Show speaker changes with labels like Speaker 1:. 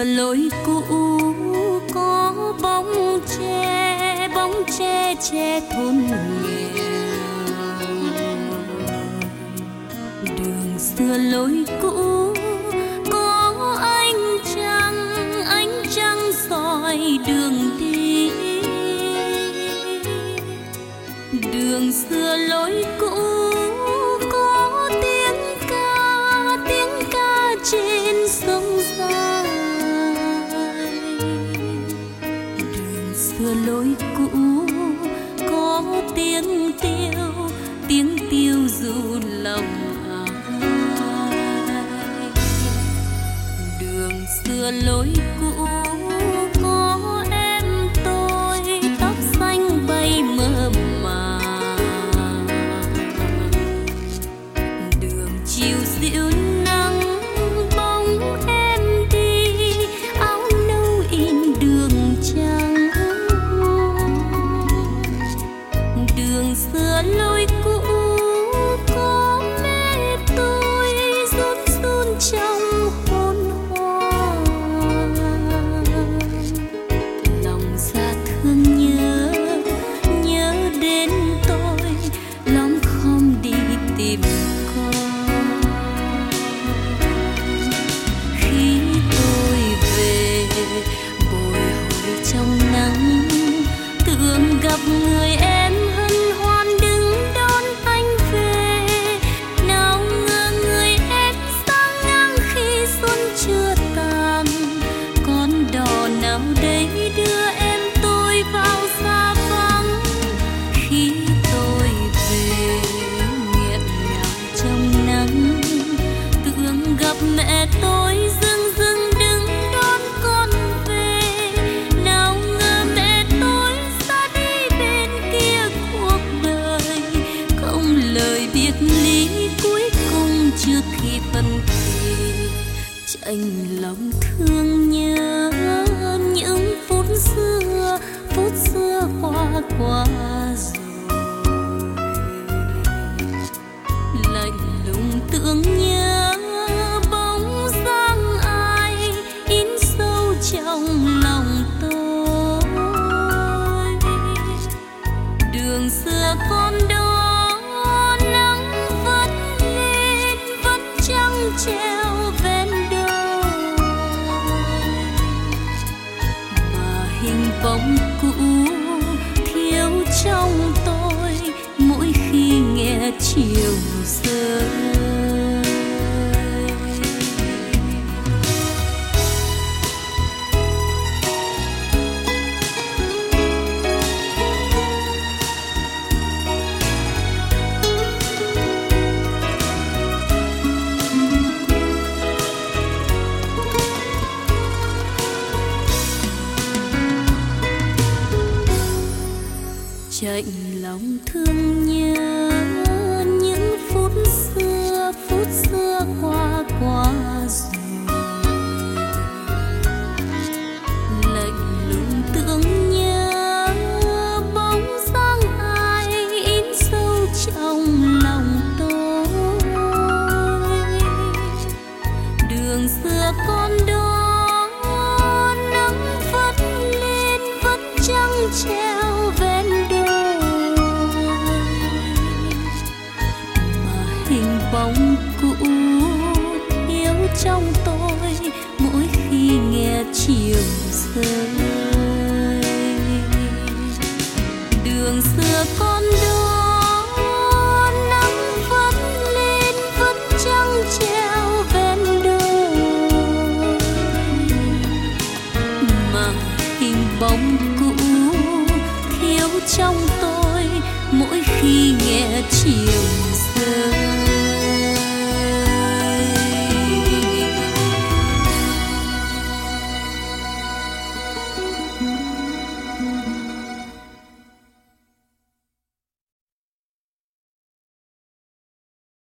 Speaker 1: xưa lối cũ có bóng tre che thôn nghèo. Đường xưa lối cũ có ánh trăng soi đường đi. Đường xưa lối cũ có tiếng ca trên sông dài. Đường xưa lối cũ có tiếng tiêu du lòng ai. Đường xưa lối cũ có em tôi tóc xanh bay mơ màng. Đường chiều dịu nắng bóng em đi, áo nâu in đường trắng. Đường xưa lối cũ có mẹ tôi run trong hôn hoa. Lòng xa thương nhớ đến tôi, lòng không đi tìm con. Khi tôi về bồi hồi trong nắng, tưởng gặp người em hân hoan đứng đón anh về. Nào ngờ người em sang ngang khi xuân chưa tàn. Con đò nào đây đưa em tôi vào xa vắng. Khi tôi về nghẹn ngào trong nắng, tưởng gặp mẹ tôi dưng đứng đón con về. Nào ngờ mẹ tôi ra đi bên kia cuộc đời, không lời biệt ly cuối cùng trước khi phân thề. Chạnh lòng thương nhớ những phút xưa qua rồi. Lạnh lùng tưởng nhớ bóng dáng ai in sâu trong lòng tôi. Đường xưa con đó nắng vẫn lên, vẫn trăng treo ven đồi. Mà hình bóng cũ thiếu trong tôi mỗi khi nghe chiều rơi. Chạnh lòng thương nhớ những phút xưa qua rồi. Lạnh lùng tưởng nhớ bóng dáng ai in sâu trong lòng tôi. Đường xưa con đó nắng vẫn lên, vẫn trăng treo ven đồi. Mà hình bóng cũ thiếu trong tôi mỗi khi nghe chiều rơi. Đường xưa con đó nắng vẫn lên, vẫn trăng treo ven đồi. Mà hình bóng cũ thiếu trong tôi mỗi khi nghe chiều